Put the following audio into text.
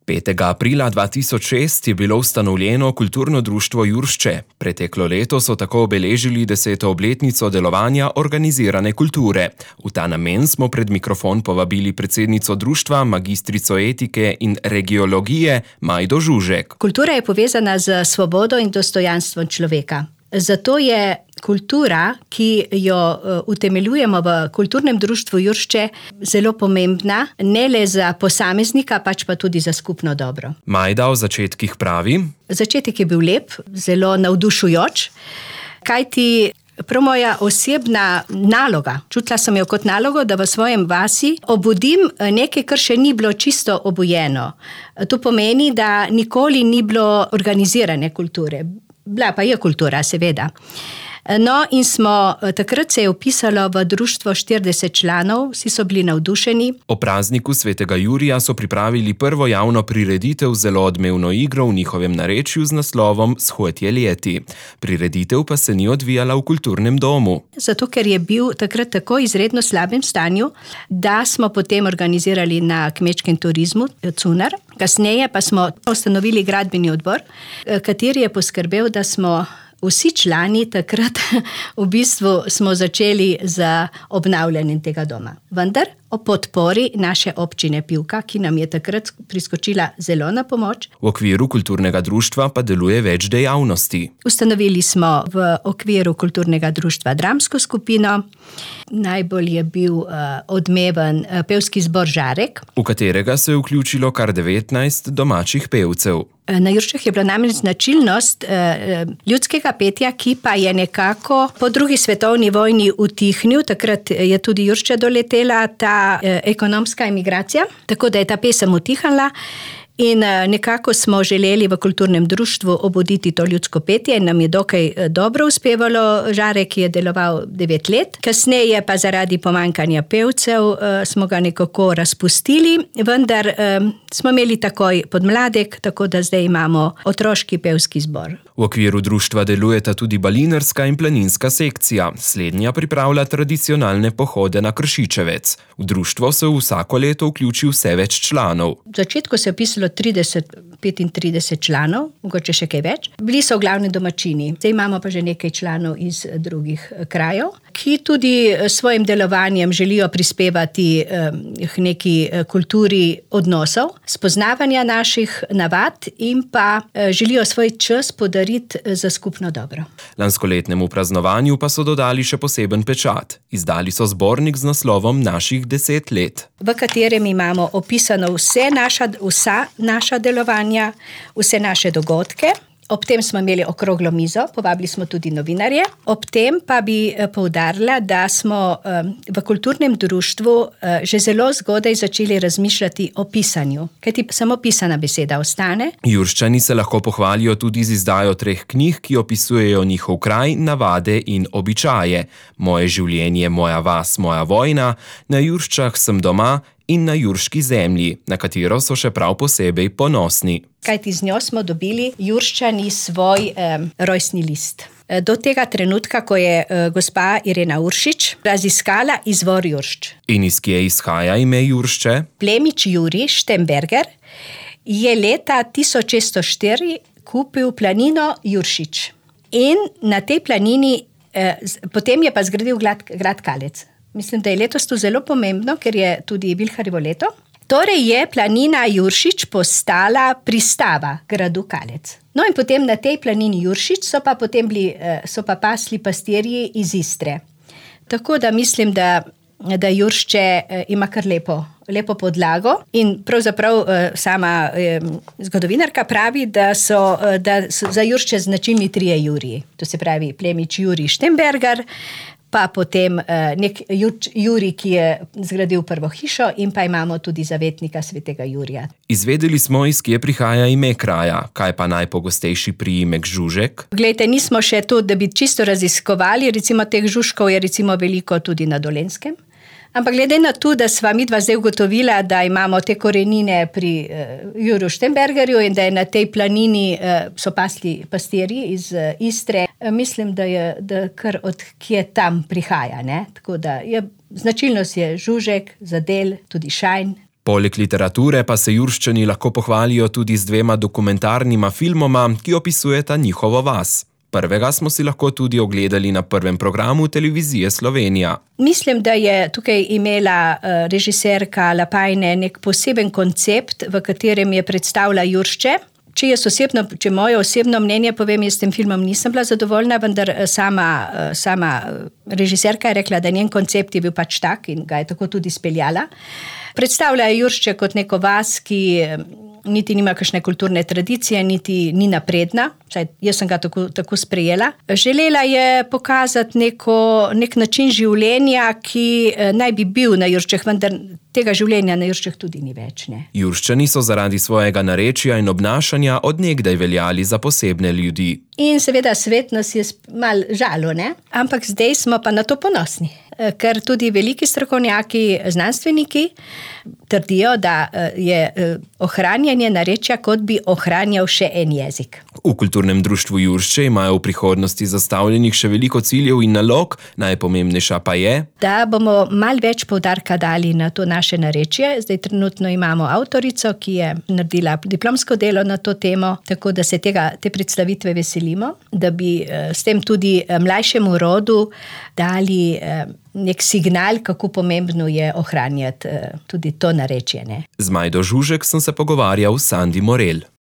5. aprila 2006 je bilo ustanovljeno kulturno društvo Juršče. Preteklo leto so tako obeležili 10. obletnico delovanja organizirane kulture. V ta namen smo pred mikrofon povabili predsednico društva, magistrico etike in regiologije Majdo Žužek. Kultura je povezana z svobodo in dostojanstvom človeka. Zato je kultura, ki jo utemeljujemo v kulturnem društvu Juršče, zelo pomembna, ne le za posameznika, pač pa tudi za skupno dobro. Majda o začetkih pravi: Začetek je bil lep, zelo navdušujoč, kajti prav moja osebna naloga, čutila sem jo kot nalogo, da v svojem vasi obudim nekaj, kar še ni bilo čisto obujeno. To pomeni, da nikoli ni bilo organizirane kulture. Bila pa je kultura, seveda. No, in takrat se je vpisalo v društvo 40 članov, vsi so bili navdušeni. O prazniku svetega Jurija so pripravili prvo javno prireditev z zelo odmevno igro v njihovem narečju z naslovom Shojtje leti. Prireditev pa se ni odvijala v kulturnem domu. Zato, ker je bil takrat tako izredno slabem stanju, da smo potem organizirali na kmečkem turizmu Cunar. Kasneje pa smo ustanovili gradbeni odbor, kateri je poskrbel, da smo vsi člani takrat v bistvu smo začeli z obnavljanjem tega doma. Vendar o podpori naše občine Pivka, ki nam je takrat priskočila zelo na pomoč. V okviru kulturnega društva pa deluje več dejavnosti. Ustanovili smo v okviru kulturnega društva dramsko skupino. Najbolj je bil odmeven pevski zbor Žarek, v katerega se je vključilo kar 19 domačih pevcev. Na Jurščah je bila namreč značilnost ljudskega petja, ki pa je nekako po drugi svetovni vojni utihnil. Takrat je tudi Juršča doletela ta ekonomska emigracija, tako da je ta pesem utihnila. In nekako smo želeli v kulturnem društvu obuditi to ljudsko petje in nam je dokaj dobro uspevalo. Žarek je deloval 9 let, kasneje pa zaradi pomanjkanja pevcev smo ga nekako razpustili, vendar smo imeli takoj podmladek, tako da zdaj imamo otroški pevski zbor. V okviru društva delujeta tudi balinarska in planinska sekcija. Slednja pripravlja tradicionalne pohode na Kršičevec. V društvo se vsako leto vključi vse več članov. V začetku se je pisalo 30-35 članov, mogoče še kaj več. Bili so glavni domačini. Zdaj imamo pa že nekaj članov iz drugih krajev, ki tudi svojim delovanjem želijo prispevati k neki kulturi odnosov, spoznavanja naših navad in pa želijo svoj čas podariti za skupno dobro. Lanskoletnemu praznovanju pa so dodali še poseben pečat. Izdali so zbornik z naslovom Naših 10 let, v katerem imamo opisano vsa naša delovanja, vse naše dogodke. Ob tem smo imeli okroglo mizo, povabili smo tudi novinarje. Ob tem pa bi poudarila, da smo v kulturnem društvu že zelo zgodaj začeli razmišljati o pisanju, kajti samo pisana beseda ostane. Jurščani se lahko pohvalijo tudi z izdajo 3 knjig, ki opisujejo njihov kraj, navade in običaje. Moje življenje, moja vas, moja vojna, Na Jurščah sem doma in Na jurški zemlji, na katero so še prav posebej ponosni. Kajti z njo smo dobili Jurščani svoj rojstni list. Do tega trenutka, ko je gospa Irena Uršič raziskala izvor Juršč. In iz kje izhaja ime Juršče? Plemič Jurij Štemberger je leta 1604 kupil planino Juršič. In na tej planini, potem je pa zgradil grad Kalec. Mislim, da je letos to zelo pomembno, ker je tudi Vilharjevo leto. Torej je planina Juršič postala pristava gradu Kalec. No in potem na tej planini Juršič so pa pasli pastirji iz Istre. Tako da mislim, da Juršče ima kar lepo podlago in pravzaprav sama zgodovinarka pravi, da so za Juršče značilni 3 Juriji. To se pravi plemič Jurij Štemberger, pa potem nek Jurij, ki je zgradil prvo hišo, in pa imamo tudi zavetnika svetega Jurija. Izvedeli smo, iz kje prihaja ime kraja. Kaj pa najpogostejši priimek Žužek? Glejte, nismo še to, da bi čisto raziskovali, recimo teh Žužkov je recimo veliko tudi na Dolenjskem. Ampak glede na to, da sva midva zdaj ugotovila, da imamo te korenine pri Juriju Štembergerju in da je na tej planini so pasli pastirji iz Istre, mislim, da kar od kje tam prihaja, ne? Tako da značilnost je Žužek, Zadel, tudi Šajn. Poleg literature pa se Jurščani lahko pohvalijo tudi z 2 dokumentarnima filmoma, ki opisujeta njihovo vas. Prvega smo si lahko tudi ogledali na prvem programu Televizije Slovenija. Mislim, da je tukaj imela režiserka Lapajne nek poseben koncept, v katerem je predstavila Juršče. Če moje osebno mnenje povem, jaz s tem filmom nisem bila zadovoljna, vendar sama režiserka je rekla, da njen koncept je bil pač tak in ga je tako tudi speljala. Predstavlja Juršče kot neko vas, ki niti nima kakšne kulturne tradicije, niti ni napredna. Jaz sem ga tako sprejela. Želela je pokazati nek način življenja, ki naj bi bil na Jurščeh, vendar tega življenja na Jurščeh tudi ni več. Ne? Jurščani so zaradi svojega narečja in obnašanja od nekdaj veljali za posebne ljudi. In seveda svet nas je malo žalo, ne? Ampak zdaj smo pa na to ponosni. Ker tudi veliki strokovnjaki, znanstveniki trdijo, da je ohranjanje narečja, kot bi ohranjal še en jezik. V Kulturnem društvu Juršče imajo v prihodnosti zastavljenih še veliko ciljev in nalog, najpomembnejša pa je, da bomo malo več poudarka dali na to naše narečje. Zdaj trenutno imamo avtorico, ki je naredila diplomsko delo na to temo, tako da se te predstavitve veselimo, da bi s tem tudi mlajšemu rodu dali nek signal, kako pomembno je ohranjati tudi to narečje. Ne? Z Majdo Žužek sem se pogovarjal s Sandi Morel.